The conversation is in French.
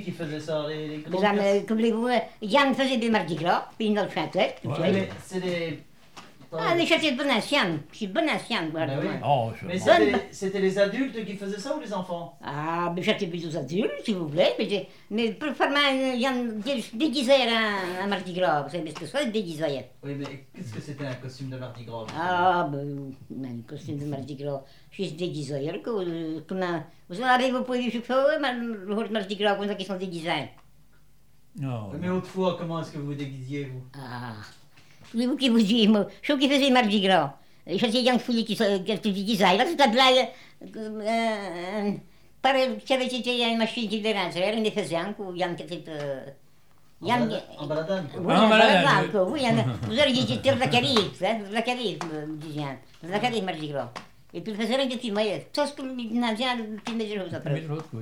qui faisait ça? Les Mais grosses là, personnes? comme voulez-vous, Yann faisait des Mardi Gras, puis une autre chantait. Ouais, mais c'est des... Ah, les chantiers de bon ancienne. Je suis bonne ancienne, moi. Ben oui. Oh, Mais Bonne- c'était les adultes qui faisaient ça ou les enfants? Ah, mais j'étais plus aux adultes, si vous voulez. Mais pour faire Yann déguisait un Mardi Gras. Vous savez ce que c'est, il déguisait. Oui, mais qu'est-ce que c'était un costume de Mardi Gras? Ah, ben, un costume de Mardi Gras. Je suis déguisé. Vous avez vos points de vue, le Mardi Gras, comme ça, qui sont déguisés. Non. Mais autrefois, comment est-ce que vous vous déguisiez, vous? Ah, voulez-vous qui vous dit, moi, je qui faisais Mardi Gras. Je faisais Yann Fouilly qui se déguisait. Là, c'était là, pare che avete une machine qui dérange, era ne faisait ou Yann qui était... Yann... En baladane, quoi. Oui, En en baladane, baladane, oui. Vous auriez dit de la Caribe, de la Caribe, disait Yann. De la Caribe, Mardi Gras. Et puis, il faisait rien de filmer. Tout ce que le Navien filmait de l'autre après. Mais l'autre, oui.